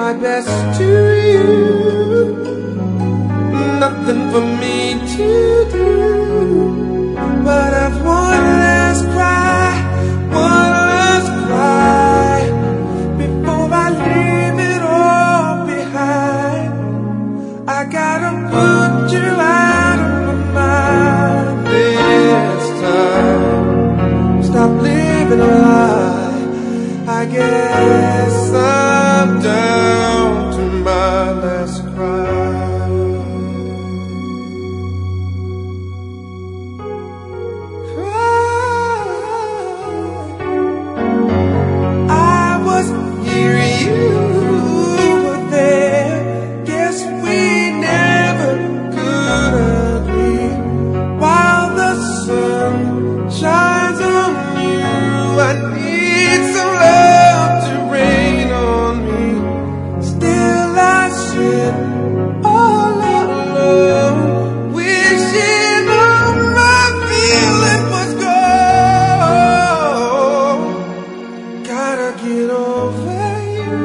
my best to you. Nothing for me to do but have one last cry, one last cry before I leave it all behind. I gotta put you out of my mind this time. Stop living a lie. I guess I'm down to my last cry. Get over you.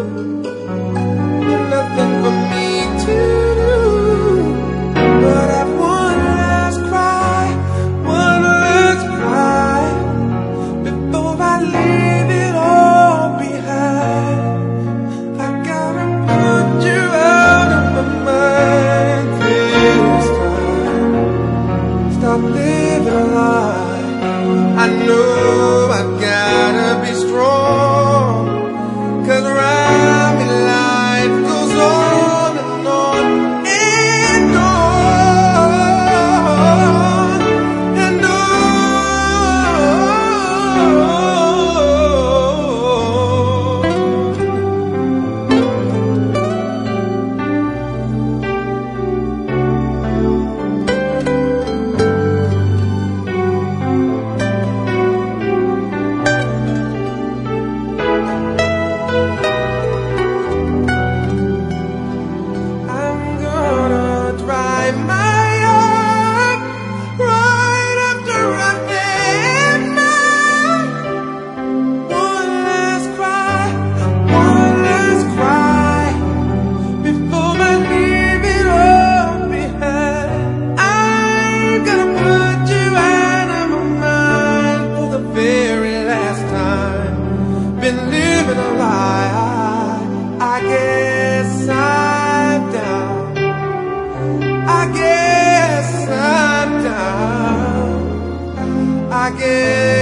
Nothing for me to do but have one last cry, one last cry before I leave it all behind. I gotta put you out of my mind this time. Stop living a lie. I know I gotta be strong, 'cause around me life goes on and on and on and I guess I'm down. I guess I'm down. I guess